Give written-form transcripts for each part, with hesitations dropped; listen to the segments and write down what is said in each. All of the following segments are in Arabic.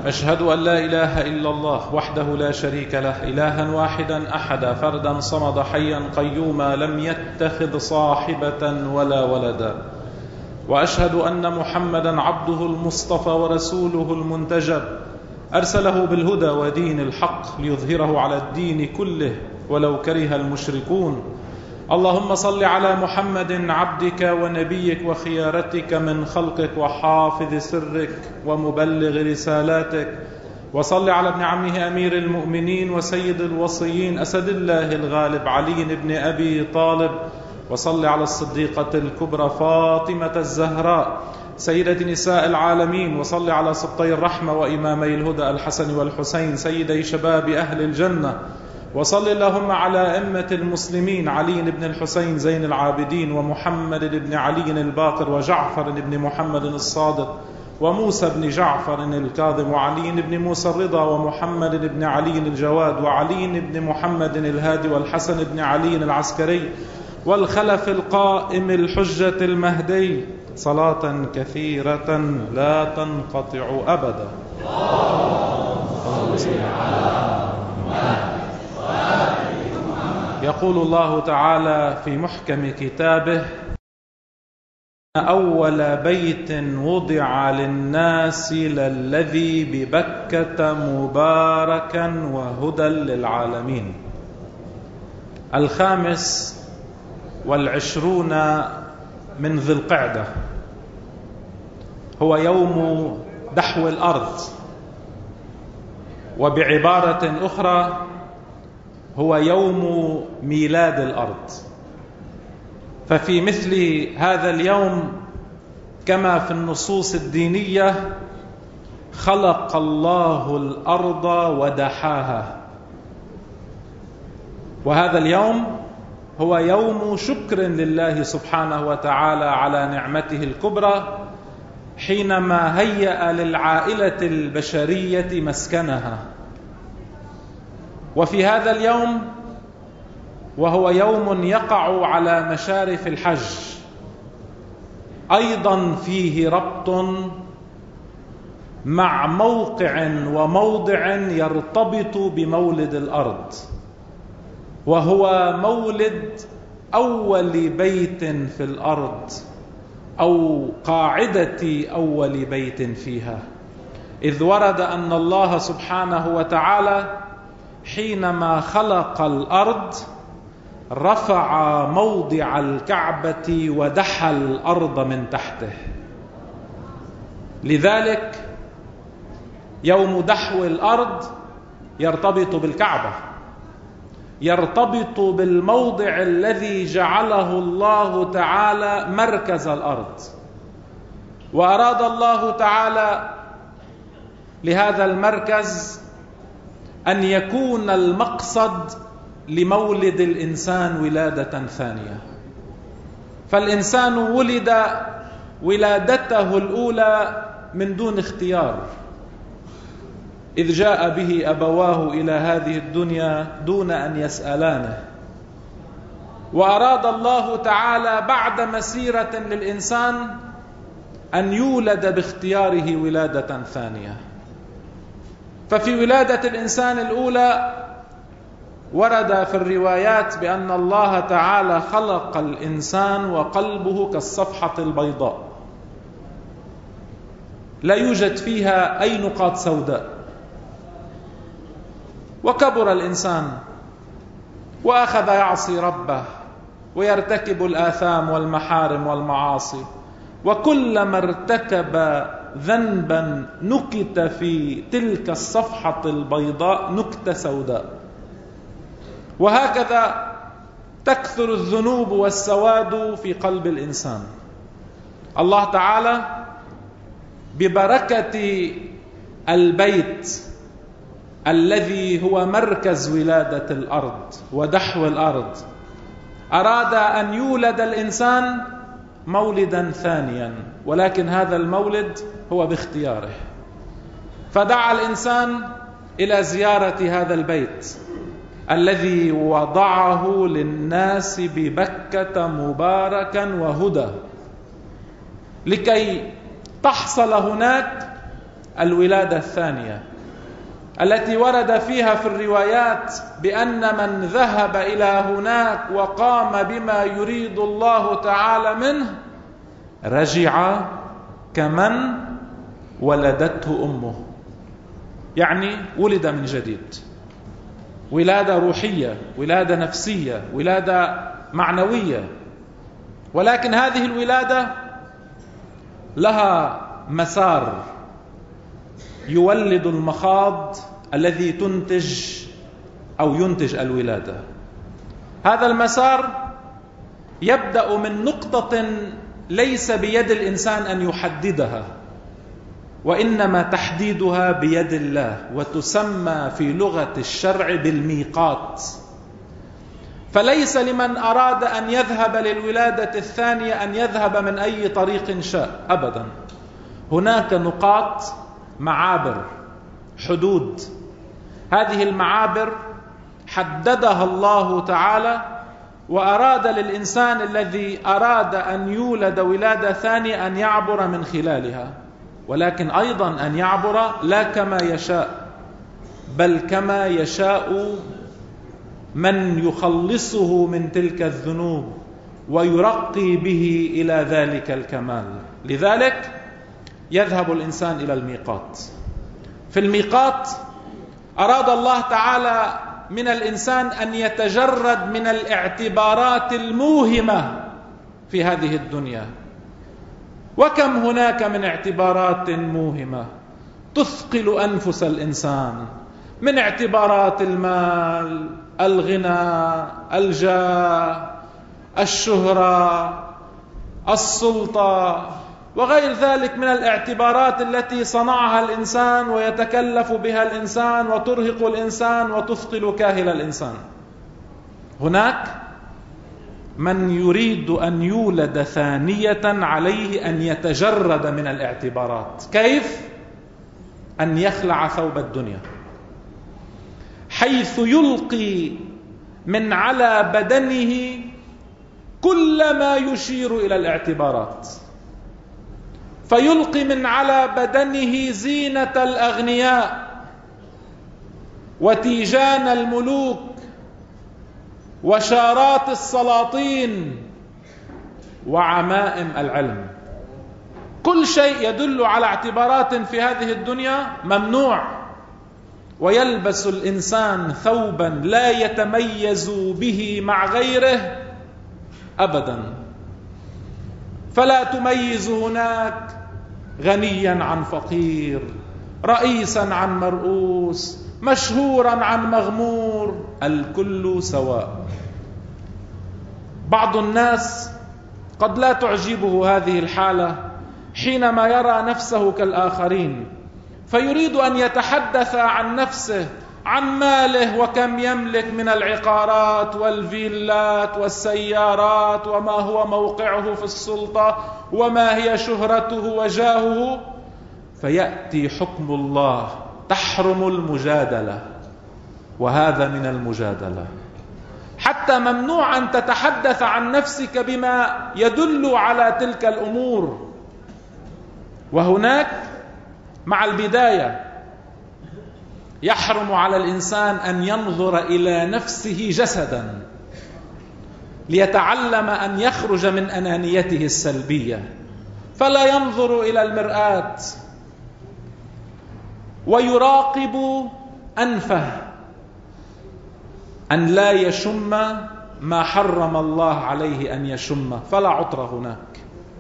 أشهد أن لا إله إلا الله وحده لا شريك له، إلها واحدا أحدا فردا صمدا حيا قيوما لم يتخذ صاحبة ولا ولدا. وأشهد أن محمدا عبده المصطفى ورسوله المنتجب، أرسله بالهدى ودين الحق ليظهره على الدين كله ولو كره المشركون. اللهم صل على محمد عبدك ونبيك وخيارتك من خلقك وحافظ سرك ومبلغ رسالاتك، وصل على ابن عمه أمير المؤمنين وسيد الوصيين أسد الله الغالب علي بن أبي طالب، وصل على الصديقة الكبرى فاطمة الزهراء سيدة نساء العالمين، وصل على سبطي الرحمة وإمامي الهدى الحسن والحسين سيدي شباب أهل الجنة، وصل اللهم على أئمة المسلمين علي بن الحسين زين العابدين ومحمد بن علي الباقر وجعفر بن محمد الصادق وموسى بن جعفر الكاظم وعلي بن موسى الرضا ومحمد بن علي الجواد وعلي بن محمد الهادي والحسن بن علي العسكري والخلف القائم الحجة المهدي، صلاة كثيرة لا تنقطع أبدا. يقول الله تعالى في محكم كتابه: أول بيت وضع للناس للذي ببكة مباركا وهدى للعالمين. 25 من ذي القعدة هو يوم دحو الأرض، وبعبارة أخرى هو يوم ميلاد الأرض. ففي مثل هذا اليوم كما في النصوص الدينية خلق الله الأرض ودحاها، وهذا اليوم هو يوم شكر لله سبحانه وتعالى على نعمته الكبرى حينما هيأ للعائلة البشرية مسكنها. وفي هذا اليوم، وهو يوم يقع على مشارف الحج، أيضا فيه ربط مع موقع وموضع يرتبط بمولد الأرض، وهو مولد أول بيت في الأرض أو قاعدة أول بيت فيها، إذ ورد أن الله سبحانه وتعالى حينما خلق الأرض رفع موضع الكعبة ودحى الأرض من تحته. لذلك يوم دحو الأرض يرتبط بالكعبة، يرتبط بالموضع الذي جعله الله تعالى مركز الأرض. وأراد الله تعالى لهذا المركز أن يكون المقصد لمولد الإنسان ولادة ثانية. فالإنسان ولد ولادته الأولى من دون اختيار، إذ جاء به أبواه إلى هذه الدنيا دون أن يسألانه. وأراد الله تعالى بعد مسيرة للإنسان أن يولد باختياره ولادة ثانية. ففي ولادة الإنسان الأولى ورد في الروايات بأن الله تعالى خلق الإنسان وقلبه كالصفحة البيضاء، لا يوجد فيها أي نقاط سوداء. وكبر الإنسان وأخذ يعصي ربه ويرتكب الآثام والمحارم والمعاصي، وكلما ارتكب ذنبا نكت في تلك الصفحة البيضاء نكتة سوداء. وهكذا تكثر الذنوب والسواد في قلب الإنسان. الله تعالى ببركة البيت الذي هو مركز ولادة الأرض ودحو الأرض أراد أن يولد الإنسان مولدا ثانيا، ولكن هذا المولد هو باختياره. فدعا الإنسان إلى زيارة هذا البيت الذي وضعه للناس ببكة مباركا وهدى، لكي تحصل هناك الولادة الثانية التي ورد فيها في الروايات بأن من ذهب إلى هناك وقام بما يريد الله تعالى منه رجع كمن ولدته أمه، يعني ولد من جديد. ولادة روحية، ولادة نفسية، ولادة معنوية. ولكن هذه الولادة لها مسار يولد المخاض الذي ينتج الولادة. هذا المسار يبدأ من نقطة ليس بيد الإنسان أن يحددها، وإنما تحديدها بيد الله، وتسمى في لغة الشرع بالميقات. فليس لمن أراد أن يذهب للولادة الثانية أن يذهب من أي طريق شاء أبدا. هناك نقاط، معابر، حدود. هذه المعابر حددها الله تعالى، وأراد للإنسان الذي أراد أن يولد ولادة ثانية أن يعبر من خلالها، ولكن أيضا أن يعبر لا كما يشاء، بل كما يشاء من يخلصه من تلك الذنوب ويرقي به إلى ذلك الكمال. لذلك يذهب الإنسان إلى الميقات. في الميقات أراد الله تعالى من الإنسان أن يتجرد من الاعتبارات الموهمة في هذه الدنيا. وكم هناك من اعتبارات موهمة تثقل أنفس الإنسان، من اعتبارات المال، الغنى، الجاه، الشهرة، السلطة، وغير ذلك من الاعتبارات التي صنعها الإنسان ويتكلف بها الإنسان وترهق الإنسان وتثقل كاهل الإنسان. هناك من يريد أن يولد ثانية عليه أن يتجرد من الاعتبارات. كيف؟ أن يخلع ثوب الدنيا، حيث يلقي من على بدنه كل ما يشير إلى الاعتبارات، فيلقي من على بدنه زينة الأغنياء وتيجان الملوك وشارات السلاطين وعمائم العلم. كل شيء يدل على اعتبارات في هذه الدنيا ممنوع، ويلبس الإنسان ثوبا لا يتميز به مع غيره أبدا. فلا تميز هناك غنيا عن فقير، رئيسا عن مرؤوس، مشهورا عن مغمور، الكل سواء. بعض الناس قد لا تعجبه هذه الحالة حينما يرى نفسه كالآخرين، فيريد أن يتحدث عن نفسه، عن ماله وكم يملك من العقارات والفيلات والسيارات، وما هو موقعه في السلطة، وما هي شهرته وجاهه. فيأتي حكم الله تحرم المجادلة، وهذا من المجادلة. حتى ممنوع أن تتحدث عن نفسك بما يدل على تلك الأمور. وهناك مع البداية يحرم على الإنسان أن ينظر إلى نفسه جسدا، ليتعلم أن يخرج من أنانيته السلبية، فلا ينظر إلى المرآة ويراقب أنفه أن لا يشم ما حرم الله عليه أن يشم، فلا عطر هناك.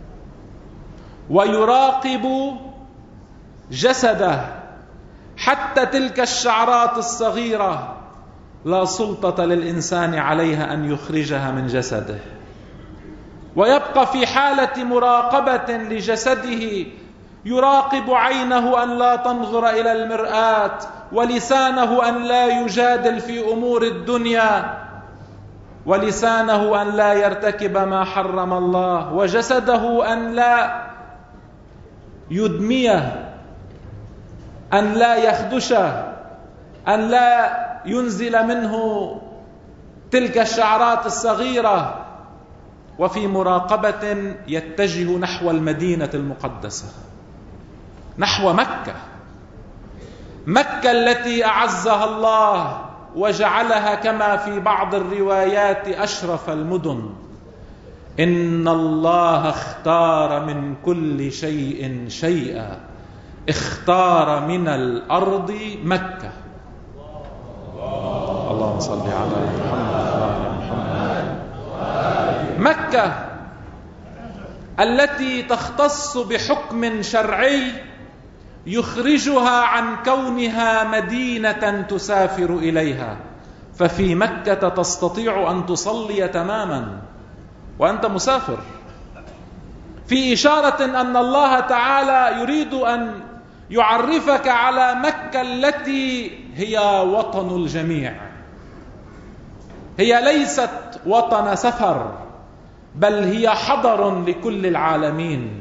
ويراقب جسده، حتى تلك الشعرات الصغيرة لا سلطة للإنسان عليها أن يخرجها من جسده. ويبقى في حالة مراقبة لجسده، يراقب عينه أن لا تنظر إلى المرآة، ولسانه أن لا يجادل في أمور الدنيا، ولسانه أن لا يرتكب ما حرم الله، وجسده أن لا يدميه، أن لا يخدشه، أن لا ينزل منه تلك الشعرات الصغيرة. وفي مراقبة يتجه نحو المدينة المقدسة، نحو مكة، مكة التي أعزها الله وجعلها كما في بعض الروايات أشرف المدن. إن الله اختار من كل شيء شيئا، اختار من الأرض مكة. اللهم صل على محمد. مكة التي تختص بحكم شرعي يخرجها عن كونها مدينة تسافر إليها، ففي مكة تستطيع أن تصلي تماما وأنت مسافر، في إشارة أن الله تعالى يريد أن يعرفك على مكة التي هي وطن الجميع. هي ليست وطن سفر، بل هي حضر لكل العالمين.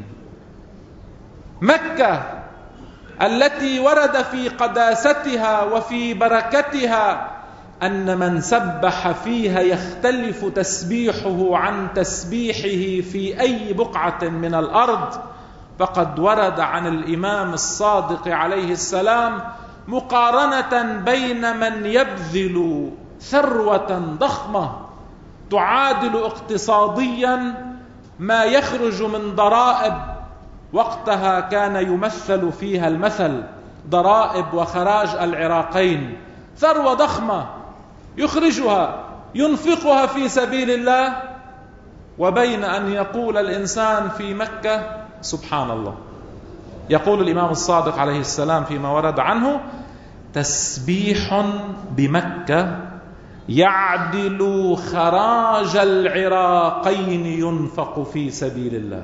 مكة التي ورد في قداستها وفي بركتها أن من سبح فيها يختلف تسبيحه عن تسبيحه في أي بقعة من الأرض. فقد ورد عن الإمام الصادق عليه السلام مقارنة بين من يبذل ثروة ضخمة تعادل اقتصاديا ما يخرج من ضرائب، وقتها كان يمثل فيها المثل ضرائب وخراج العراقين، ثروة ضخمة يخرجها ينفقها في سبيل الله، وبين أن يقول الإنسان في مكة سبحان الله. يقول الإمام الصادق عليه السلام فيما ورد عنه: تسبيح بمكة يعدل خراج العراقين ينفق في سبيل الله.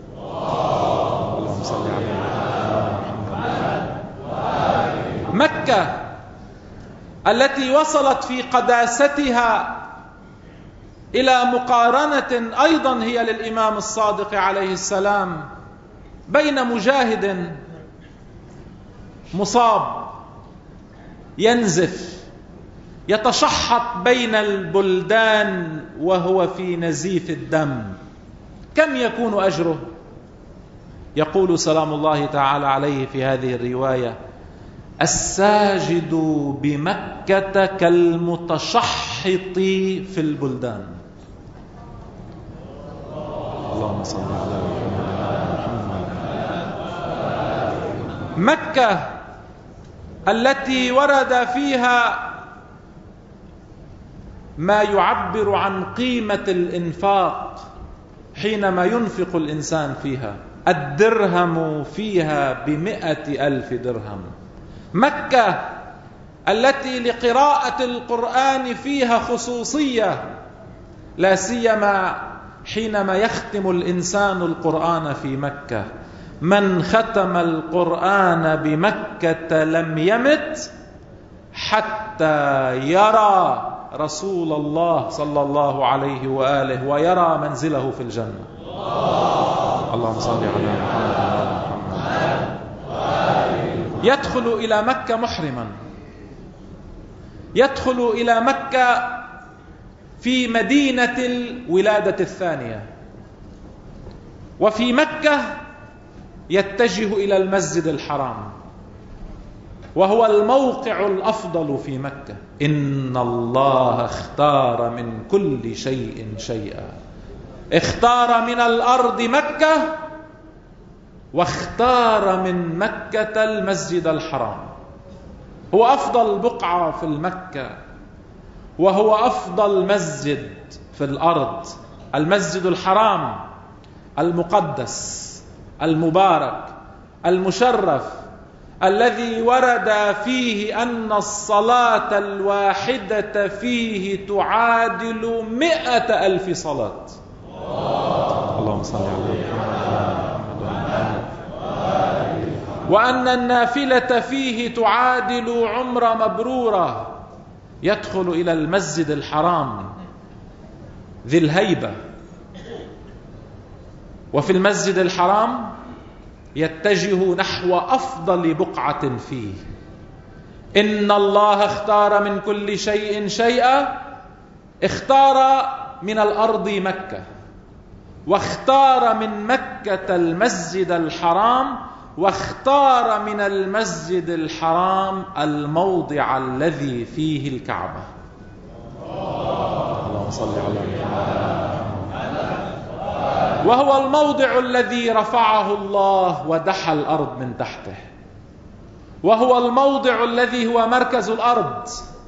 اللهم صل على محمد. مكة التي وصلت في قداستها إلى مقارنة أيضا هي للإمام الصادق عليه السلام بين مجاهد مصاب ينزف يتشحط بين البلدان وهو في نزيف الدم، كم يكون أجره؟ يقول سلام الله تعالى عليه في هذه الرواية: الساجد بمكة كالمتشحط في البلدان. اللهم صل على محمد. مكة التي ورد فيها ما يعبر عن قيمة الإنفاق حينما ينفق الإنسان فيها. الدرهم فيها ب100,000 درهم. مكة التي لقراءة القرآن فيها خصوصية، لا سيما حينما يختم الإنسان القرآن في مكة. من ختم القرآن بمكة لم يمت حتى يرى رسول الله صلى الله عليه وآله ويرى منزله في الجنة. اللهم صل على محمد. يدخل إلى مكة محرما، يدخل إلى مكة في مدينة الولادة الثانية، وفي مكة يتجه إلى المسجد الحرام، وهو الموقع الأفضل في مكة. إن الله اختار من كل شيء شيئا، اختار من الأرض مكة، واختار من مكة المسجد الحرام. هو أفضل بقعة في المكة، وهو أفضل مسجد في الأرض، المسجد الحرام المقدس المبارك المشرف، الذي ورد فيه أن الصلاة الواحدة فيه تعادل 100,000 صلاة. اللهم صل على محمد. وأن النافلة فيه تعادل عمرة مبرورة. يدخل إلى المسجد الحرام ذي الهيبة، وفي المسجد الحرام يتجه نحو أفضل بقعة فيه. إن الله اختار من كل شيء شيئا، اختار من الأرض مكة، واختار من مكة المسجد الحرام، واختار من المسجد الحرام الموضع الذي فيه الكعبة. اللهم صل على محمد. وهو الموضع الذي رفعه الله ودحى الأرض من تحته، وهو الموضع الذي هو مركز الأرض،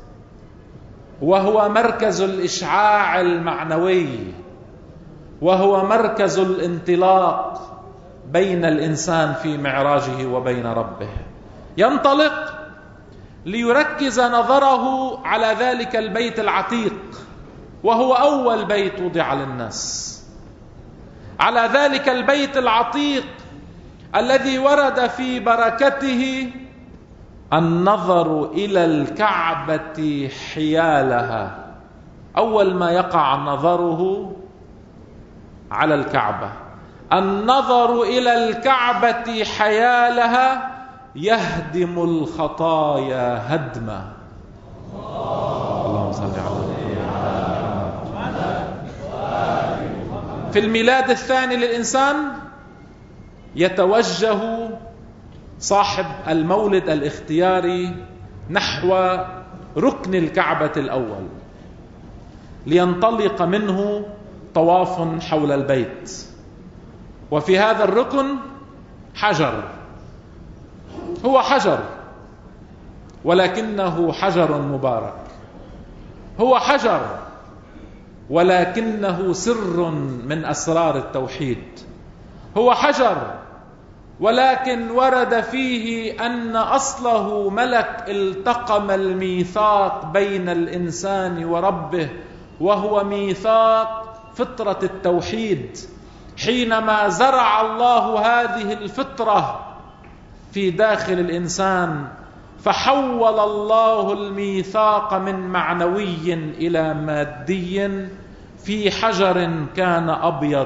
وهو مركز الإشعاع المعنوي، وهو مركز الانطلاق بين الإنسان في معراجه وبين ربه. ينطلق ليركز نظره على ذلك البيت العتيق، وهو أول بيت وضع للناس، على ذلك البيت العتيق الذي ورد في بركته النظر إلى الكعبة حيالها. أول ما يقع نظره على الكعبة، النظر إلى الكعبة حيالها يهدم الخطايا هدما. اللهم صل على محمد. في الميلاد الثاني للإنسان يتوجه صاحب المولد الاختياري نحو ركن الكعبة الأول لينطلق منه طواف حول البيت. وفي هذا الركن حجر، هو حجر ولكنه حجر مبارك، هو حجر ولكنه سر من أسرار التوحيد، هو حجر ولكن ورد فيه أن أصله ملك التقم الميثاق بين الإنسان وربه، وهو ميثاق فطرة التوحيد. حينما زرع الله هذه الفطرة في داخل الإنسان فحول الله الميثاق من معنوي إلى مادي في حجر كان أبيض،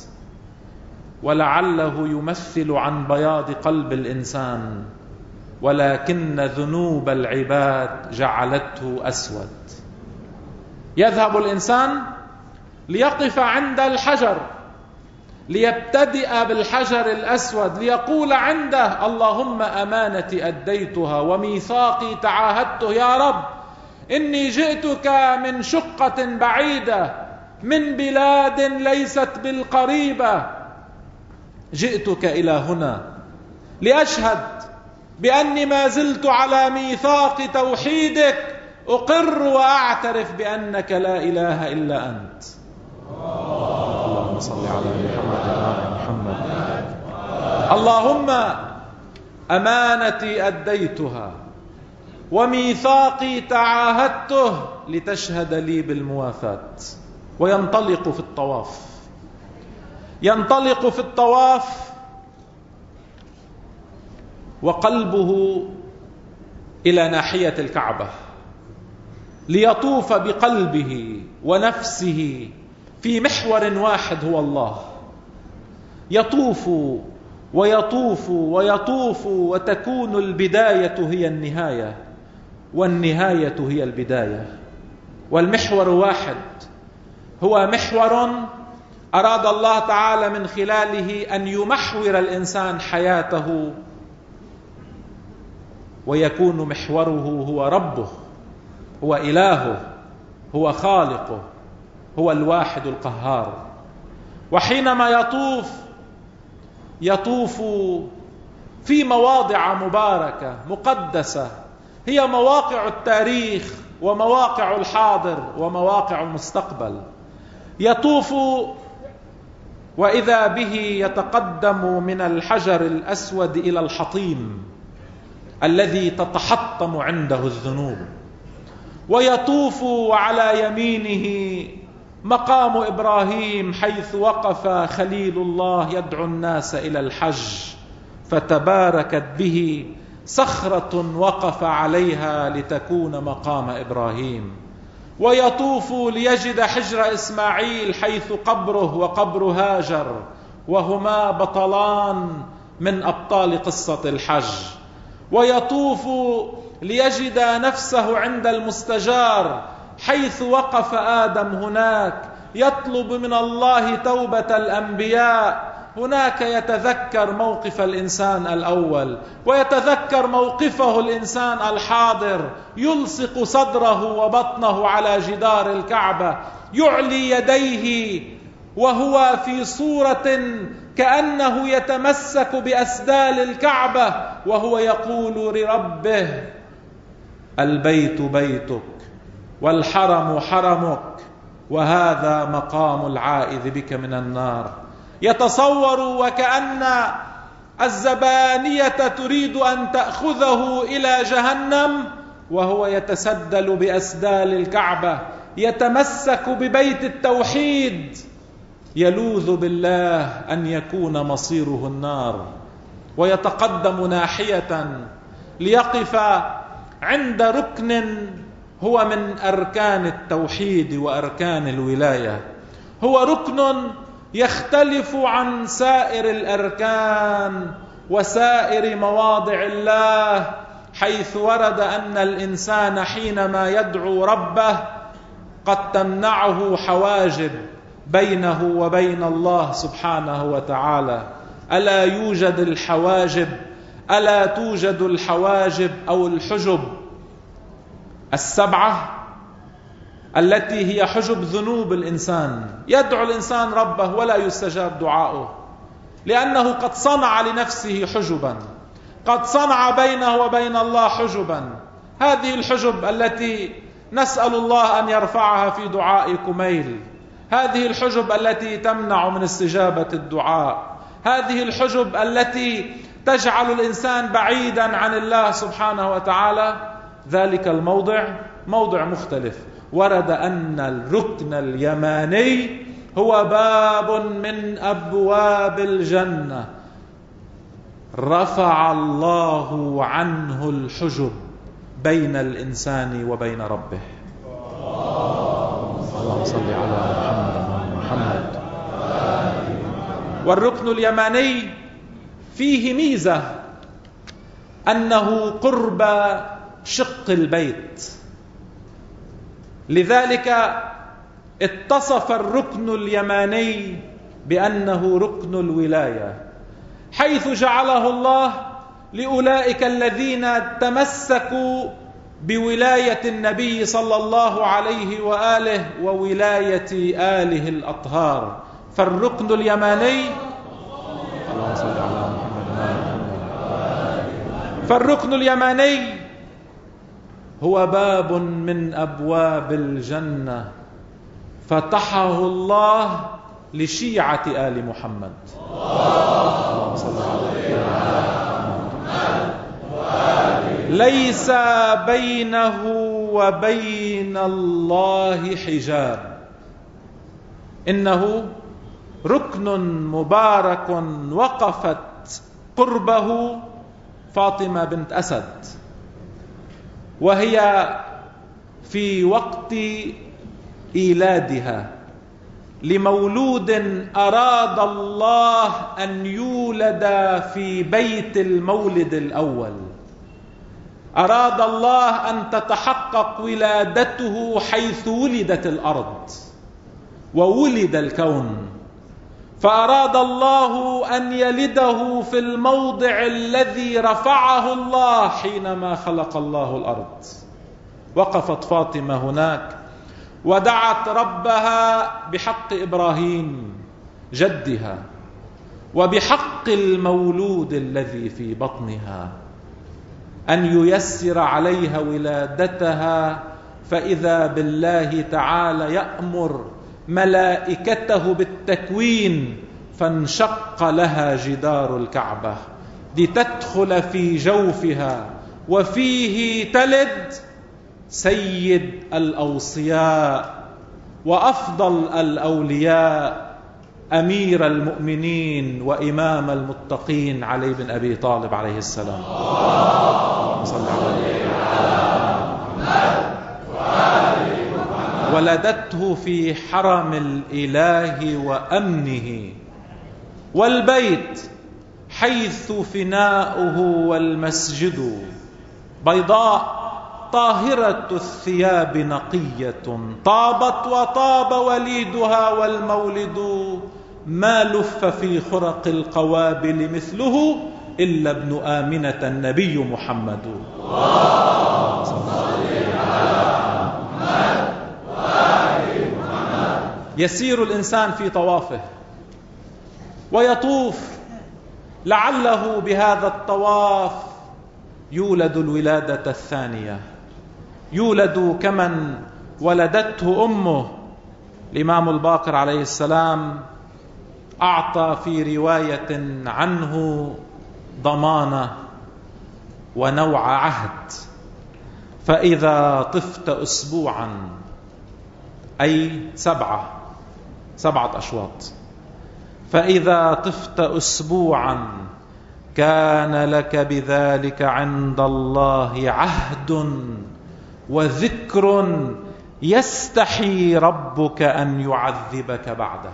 ولعله يمثل عن بياض قلب الإنسان، ولكن ذنوب العباد جعلته أسود. يذهب الإنسان ليقف عند الحجر ليبتدئ بالحجر الأسود ليقول عنده: اللهم أمانتي أديتها وميثاقي تعاهدته يا رب، إني جئتك من شقة بعيدة من بلاد ليست بالقريبة، جئتك إلى هنا لأشهد بأني ما زلت على ميثاق توحيدك، أقر وأعترف بأنك لا إله إلا أنت. اللهم صل على محمد. اللهم أمانتي أديتها وميثاقي تعاهدته لتشهد لي بالموافاة. وينطلق في الطواف، ينطلق في الطواف وقلبه إلى ناحية الكعبة ليطوف بقلبه ونفسه في محور واحد هو الله. يطوف ويطوف ويطوف، وتكون البداية هي النهاية والنهاية هي البداية، والمحور واحد، هو محور أراد الله تعالى من خلاله أن يمحور الإنسان حياته، ويكون محوره هو ربه، هو إلهه، هو خالقه، هو الواحد القهار. وحينما يطوف في مواضع مباركة مقدسة، هي مواقع التاريخ ومواقع الحاضر ومواقع المستقبل. يطوف وإذا به يتقدم من الحجر الأسود إلى الحطيم الذي تتحطم عنده الذنوب، ويطوف على يمينه مقام إبراهيم حيث وقف خليل الله يدعو الناس إلى الحج، فتباركت به صخرة وقف عليها لتكون مقام إبراهيم. ويطوف ليجد حجر إسماعيل حيث قبره وقبر هاجر، وهما بطلان من أبطال قصة الحج. ويطوف ليجد نفسه عند المستجار حيث وقف آدم هناك يطلب من الله توبة الأنبياء، هناك يتذكر موقف الإنسان الأول، ويتذكر موقفه الإنسان الحاضر، يلصق صدره وبطنه على جدار الكعبة، يعلي يديه وهو في صورة كأنه يتمسك بأسدال الكعبة، وهو يقول لربه: البيت بيتك والحرم حرمك، وهذا مقام العائذ بك من النار. يتصور وكأن الزبانية تريد أن تأخذه إلى جهنم، وهو يتسدل بأسدال الكعبة، يتمسك ببيت التوحيد، يلوذ بالله أن يكون مصيره النار، ويتقدم ناحية ليقف عند ركن هو من أركان التوحيد وأركان الولاية، هو ركن يختلف عن سائر الأركان وسائر مواضع الله، حيث ورد أن الإنسان حينما يدعو ربه قد تمنعه حواجب بينه وبين الله سبحانه وتعالى. ألا يوجد الحواجب، ألا توجد الحواجب أو الحجب السبعة التي هي حجب ذنوب الإنسان. يدعو الإنسان ربه ولا يستجاب دعاؤه، لأنه قد صنع لنفسه حجبا، قد صنع بينه وبين الله حجبا. هذه الحجب التي نسأل الله أن يرفعها في دعاء كميل، هذه الحجب التي تمنع من استجابة الدعاء، هذه الحجب التي تجعل الإنسان بعيدا عن الله سبحانه وتعالى. ذلك الموضع موضع مختلف. ورد أن الركن اليماني هو باب من أبواب الجنة، رفع الله عنه الحجب بين الإنسان وبين ربه. اللهم صل على محمد. والركن اليماني فيه ميزة، أنه قرب شق البيت، لذلك اتصف الركن اليماني بأنه ركن الولاية، حيث جعله الله لأولئك الذين تمسكوا بولاية النبي صلى الله عليه وآله وولاية آله الأطهار. فالركن اليماني، اللهم صل على محمد. فالركن اليماني هو باب من أبواب الجنة، فتحه الله لشيعة آل محمد. اللهم صل على محمد. ليس بينه وبين الله حجاب، إنه ركن مبارك وقفت قربه فاطمة بنت أسد، وهي في وقت إيلادها لمولود أراد الله أن يولد في بيت المولد الأول، أراد الله أن تتحقق ولادته حيث ولدت الأرض وولد الكون، فأراد الله أن يلده في الموضع الذي رفعه الله حينما خلق الله الأرض. وقفت فاطمة هناك ودعت ربها بحق إبراهيم جدها وبحق المولود الذي في بطنها أن ييسر عليها ولادتها، فإذا بالله تعالى يأمر ملائكته بالتكوين، فانشق لها جدار الكعبة لتدخل في جوفها، وفيه تلد سيد الأوصياء وأفضل الأولياء، أمير المؤمنين وإمام المتقين، علي بن أبي طالب عليه السلام. صلى عليه ولدته في حرم الإله وأمنه، والبيت حيث فناؤه والمسجد، بيضاء طاهرة الثياب نقية، طابت وطاب وليدها والمولد ما لف في خرق القوابل مثله إلا ابن آمنة النبي محمد. يسير الإنسان في طوافه ويطوف لعله بهذا الطواف يولد الولادة الثانية، يولد كمن ولدته أمه. الإمام الباقر عليه السلام أعطى في رواية عنه ضمانة ونوع عهد: فإذا طفت أسبوعا، أي 7 أشواط، فإذا طفت أسبوعا كان لك بذلك عند الله عهد وذكر يستحي ربك أن يعذبك بعده.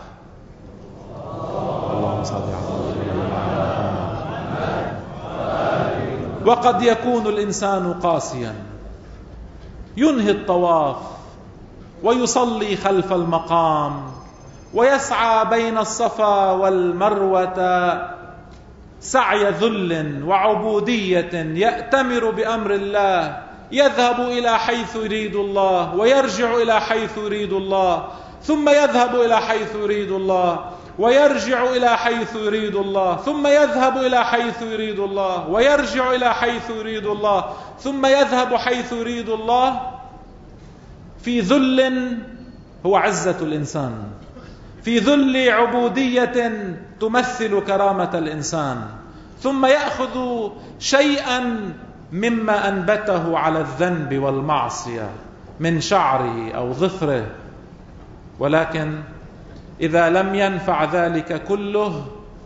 اللهم صل على محمد. وقد يكون الإنسان قاسيا ينهي الطواف ويصلي خلف المقام ويسعى بين الصفا والمروة سعي ذل وعبودية، يأتمر بأمر الله، يذهب إلى حيث يريد الله ويرجع إلى حيث يريد الله، ثم يذهب إلى حيث يريد الله ويرجع إلى حيث يريد الله، ثم يذهب إلى حيث يريد الله ويرجع إلى حيث يريد الله، ثم يذهب حيث يريد الله، في ذل هو عزة الإنسان، في ذل عبودية تمثل كرامة الإنسان، ثم يأخذ شيئا مما أنبته على الذنب والمعصية من شعره أو ظفره، ولكن إذا لم ينفع ذلك كله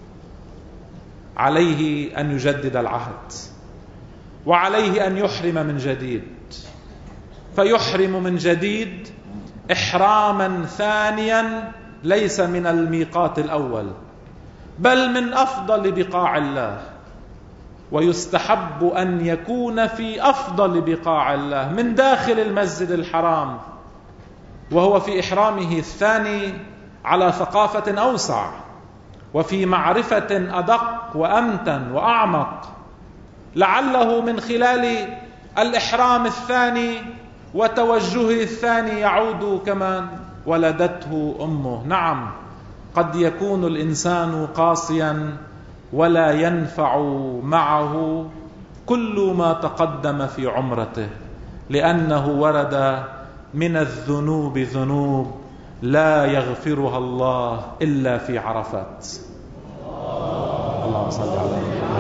عليه أن يجدد العهد، وعليه أن يحرم من جديد، فيحرم من جديد إحراما ثانيا ليس من الميقات الأول بل من أفضل بقاع الله، ويستحب أن يكون في أفضل بقاع الله من داخل المسجد الحرام، وهو في إحرامه الثاني على ثقافة أوسع وفي معرفة أدق وأمتن وأعمق، لعله من خلال الإحرام الثاني وتوجهه الثاني يعود كما ولدته أمه. نعم، قد يكون الإنسان قاسيا ولا ينفع معه كل ما تقدم في عمرته، لأنه ورد من الذنوب ذنوب لا يغفرها الله إلا في عرفات. اللهم صل على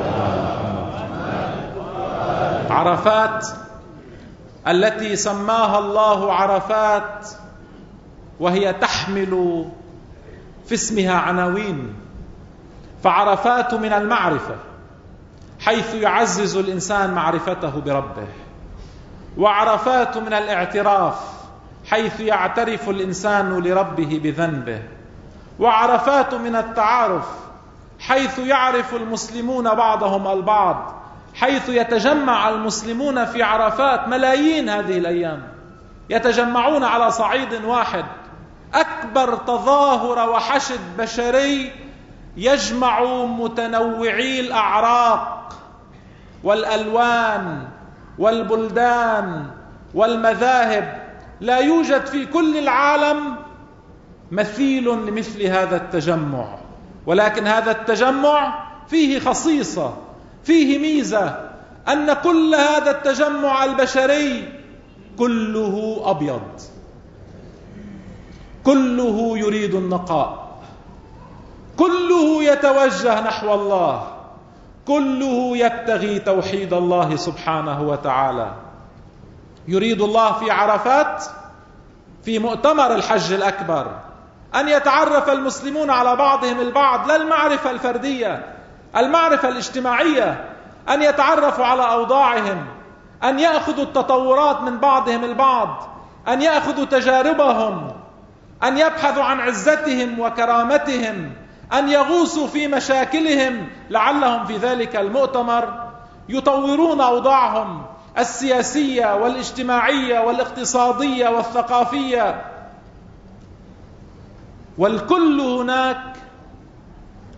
محمد. عرفات التي سماها الله عرفات وهي تحمل في اسمها عناوين، فعرفات من المعرفة حيث يعزز الإنسان معرفته بربه، وعرفات من الاعتراف حيث يعترف الإنسان لربه بذنبه، وعرفات من التعارف حيث يعرف المسلمون بعضهم البعض، حيث يتجمع المسلمون في عرفات ملايين هذه الأيام يتجمعون على صعيد واحد، أكبر تظاهر وحشد بشري يجمع متنوعي الأعراق والألوان والبلدان والمذاهب. لا يوجد في كل العالم مثيل لمثل هذا التجمع، ولكن هذا التجمع فيه خصيصة، فيه ميزة، أن كل هذا التجمع البشري كله أبيض، كله يريد النقاء، كله يتوجه نحو الله، كله يبتغي توحيد الله سبحانه وتعالى. يريد الله في عرفات في مؤتمر الحج الأكبر أن يتعرف المسلمون على بعضهم البعض، لا المعرفة الفردية، المعرفة الاجتماعية، أن يتعرفوا على أوضاعهم، أن يأخذوا التطورات من بعضهم البعض، أن يأخذوا تجاربهم، أن يبحثوا عن عزتهم وكرامتهم، أن يغوصوا في مشاكلهم، لعلهم في ذلك المؤتمر يطورون أوضاعهم السياسية والاجتماعية والاقتصادية والثقافية. والكل هناك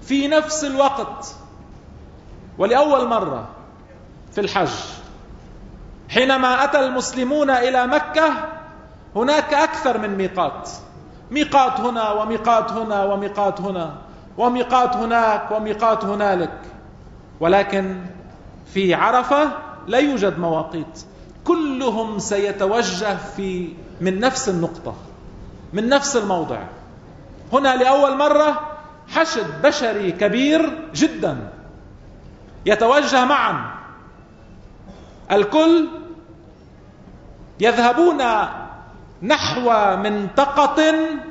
في نفس الوقت ولأول مرة في الحج. حينما أتى المسلمون إلى مكة هناك أكثر من ميقات، ميقات هنا وميقات هنا وميقات هنا وميقات هناك وميقات هنالك، ولكن في عرفة لا يوجد مواقيت، كلهم سيتوجه من نفس النقطة، من نفس الموضع. هنا لأول مرة حشد بشري كبير جدا يتوجه معا، الكل يذهبون نحو منطقة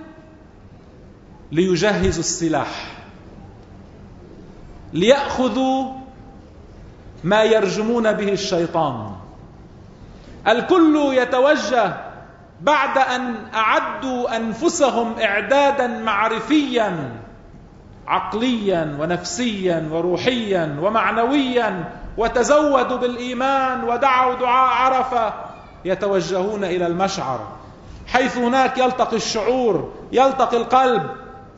ليجهزوا السلاح، ليأخذوا ما يرجمون به الشيطان. الكل يتوجه بعد أن أعدوا أنفسهم إعدادا معرفيا عقليا ونفسيا وروحيا ومعنويا، وتزودوا بالإيمان ودعوا دعاء عرفة، يتوجهون إلى المشعر، حيث هناك يلتقي الشعور، يلتقي القلب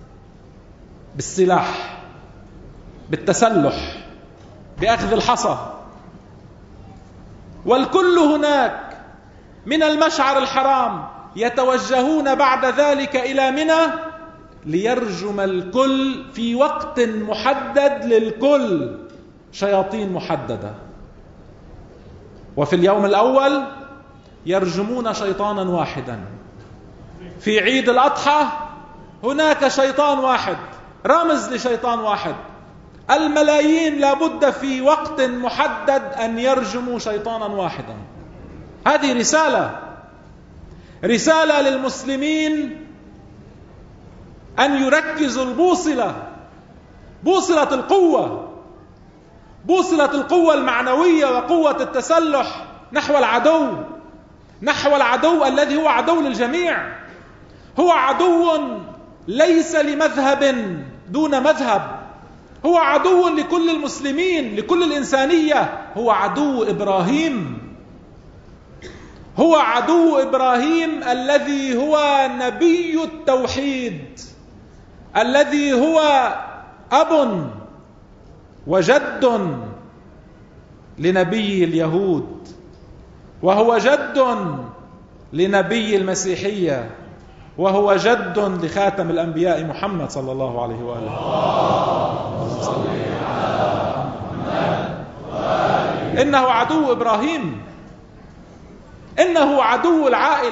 بالسلاح، بالتسلح، بأخذ الحصى. والكل هناك من المشعر الحرام يتوجهون بعد ذلك إلى منى ليرجم الكل في وقت محدد للكل، شياطين محددة. وفي اليوم الأول يرجمون شيطانا واحدا. في عيد الأضحى هناك شيطان واحد، رمز لشيطان واحد. الملايين لابد في وقت محدد أن يرجموا شيطانا واحدا. هذه رسالة للمسلمين أن يركزوا البوصلة، بوصلة القوة المعنوية وقوة التسلح نحو العدو الذي هو عدو للجميع. هو عدو ليس لمذهب دون مذهب، هو عدو لكل المسلمين، لكل الإنسانية. هو عدو إبراهيم الذي هو نبي التوحيد، الذي هو أب وجد لنبي اليهود، وهو جد لنبي المسيحية، وهو جد لخاتم الأنبياء محمد صلى الله عليه وآله. إنه عدو إبراهيم، إنه عدو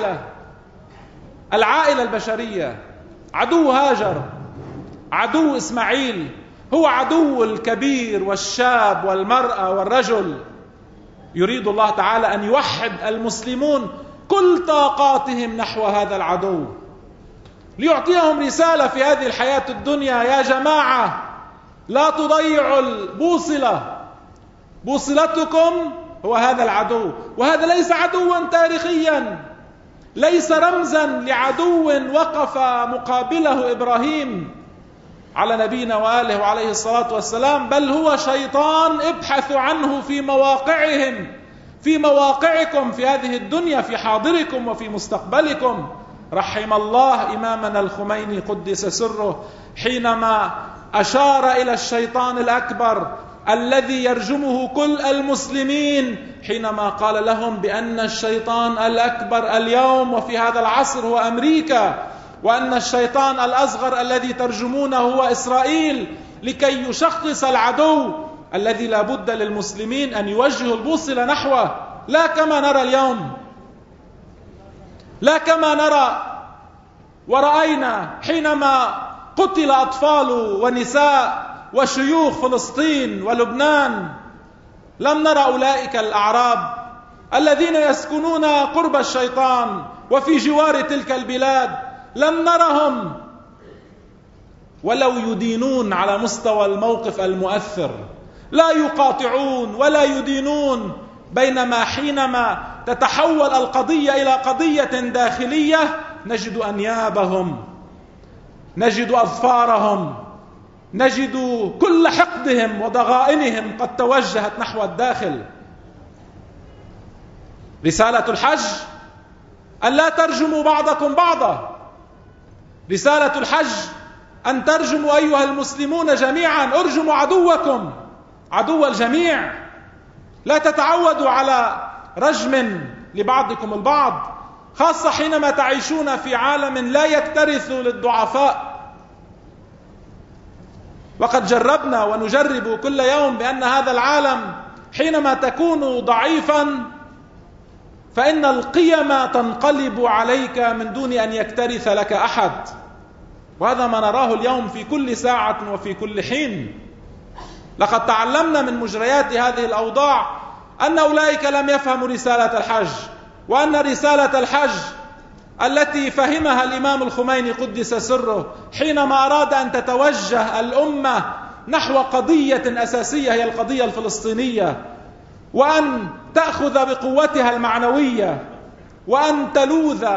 العائلة البشرية، عدو هاجر، عدو إسماعيل، هو عدو الكبير والشاب والمرأة والرجل. يريد الله تعالى أن يوحد المسلمون كل طاقاتهم نحو هذا العدو، ليعطيهم رسالة في هذه الحياة الدنيا: يا جماعة لا تضيعوا البوصلة، بوصلتكم هو هذا العدو. وهذا ليس عدوا تاريخيا، ليس رمزا لعدو وقف مقابله إبراهيم على نبينا وآله وعليه الصلاة والسلام، بل هو شيطان ابحثوا عنه في مواقعهم، في مواقعكم في هذه الدنيا، في حاضركم وفي مستقبلكم. رحم الله إمامنا الخميني قدس سره حينما أشار إلى الشيطان الأكبر الذي يرجمه كل المسلمين، حينما قال لهم بأن الشيطان الأكبر اليوم وفي هذا العصر هو أمريكا، وأن الشيطان الأصغر الذي ترجمونه هو إسرائيل، لكي يشخص العدو الذي لا بد للمسلمين أن يوجهوا البوصلة نحوه، لا كما نرى اليوم، لا كما نرى ورأينا حينما قتل أطفال ونساء وشيوخ فلسطين ولبنان. لم نرى أولئك الأعراب الذين يسكنون قرب الشيطان وفي جوار تلك البلاد، لم نرهم ولو يدينون على مستوى الموقف المؤثر، لا يقاطعون ولا يدينون. بينما حينما تتحول القضية إلى قضية داخلية نجد أنيابهم، نجد أظفارهم، نجد كل حقدهم وضغائنهم قد توجهت نحو الداخل. رسالة الحج أن لا ترجموا بعضكم بعضا، رسالة الحج أن ترجموا أيها المسلمون جميعا، ارجموا عدوكم، عدو الجميع. لا تتعودوا على رجم لبعضكم البعض، خاصة حينما تعيشون في عالم لا يكترث للضعفاء. وقد جربنا ونجرب كل يوم بأن هذا العالم حينما تكون ضعيفا فإن القيم تنقلب عليك من دون أن يكترث لك أحد، وهذا ما نراه اليوم في كل ساعة وفي كل حين. لقد تعلمنا من مجريات هذه الأوضاع أن أولئك لم يفهموا رسالة الحج، وأن رسالة الحج التي فهمها الإمام الخميني قدس سره حينما أراد أن تتوجه الأمة نحو قضية أساسية هي القضية الفلسطينية، وأن تأخذ بقوتها المعنوية، وأن تلوذ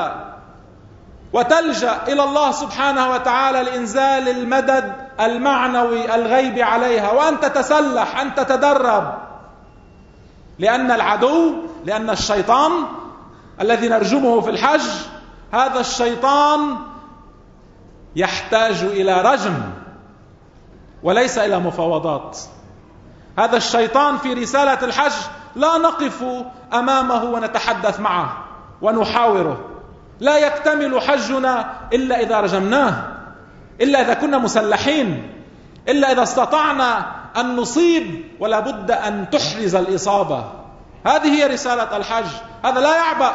وتلجأ إلى الله سبحانه وتعالى لإنزال المدد المعنوي الغيب عليها، وأن تتسلح، أن تتدرب، لأن العدو، لأن الشيطان الذي نرجمه في الحج، هذا الشيطان يحتاج إلى رجم وليس إلى مفاوضات. هذا الشيطان في رسالة الحج لا نقف أمامه ونتحدث معه ونحاوره. لا يكتمل حجنا إلا إذا رجمناه، إلا إذا كنا مسلحين، إلا إذا استطعنا أن نصيب، ولا بد أن تحرز الإصابة. هذه هي رسالة الحج. هذا لا يعبأ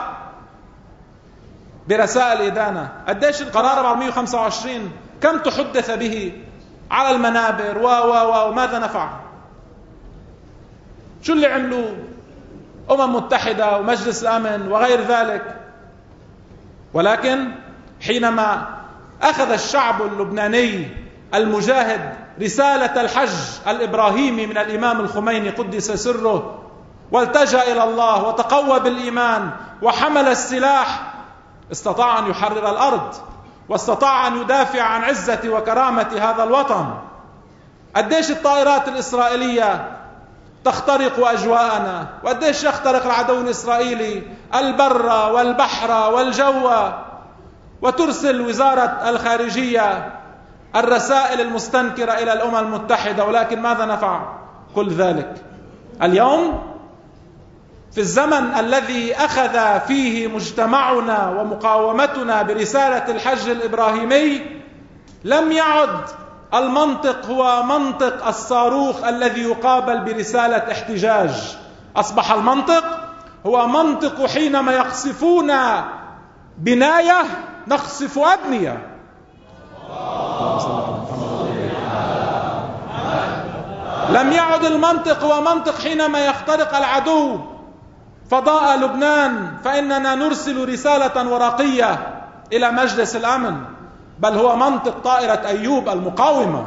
برسائل إدانة. قديش القرار 425 كم تحدث به على المنابر وماذا نفع؟ شو اللي عملوه متحدة ومجلس الأمن وغير ذلك؟ ولكن حينما أخذ الشعب اللبناني المجاهد رسالة الحج الإبراهيمي من الإمام الخميني قدس سره، والتجأ إلى الله وتقوى بالإيمان وحمل السلاح، استطاع أن يحرر الأرض، واستطاع أن يدافع عن عزة وكرامة هذا الوطن. قديش الطائرات الإسرائيلية تخترق أجواءنا، وقديش يخترق العدو الإسرائيلي البر والبحر والجو، وترسل وزارة الخارجية الرسائل المستنكرة إلى الأمم المتحدة، ولكن ماذا نفع كل ذلك؟ اليوم في الزمن الذي أخذ فيه مجتمعنا ومقاومتنا برسالة الحج الإبراهيمي، لم يعد المنطق هو منطق الصاروخ الذي يقابل برسالة احتجاج. أصبح المنطق هو منطق حينما يقصفون بناية نقصف أبنية. لم يعد المنطق هو منطق حينما يخترق العدو فضاء لبنان فإننا نرسل رسالة ورقية إلى مجلس الأمن، بل هو منطق طائرة أيوب المقاومة.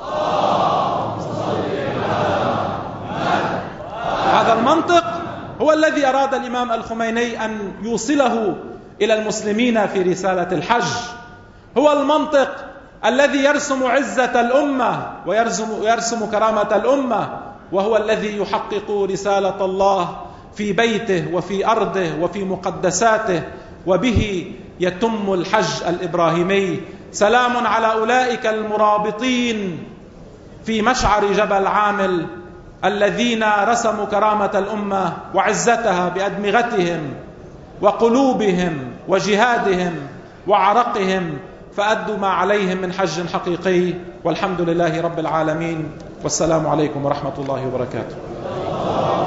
هذا المنطق هو الذي أراد الإمام الخميني أن يوصله إلى المسلمين في رسالة الحج. هو المنطق الذي يرسم عزة الأمة ويرسم كرامة الأمة، وهو الذي يحقق رسالة الله في بيته وفي أرضه وفي مقدساته، وبه يتم الحج الإبراهيمي. سلام على أولئك المرابطين في مشعر جبل عامل الذين رسموا كرامة الأمة وعزتها بأدمغتهم وقلوبهم وجهادهم وعرقهم، فأدوا ما عليهم من حج حقيقي، والحمد لله رب العالمين، والسلام عليكم ورحمة الله وبركاته.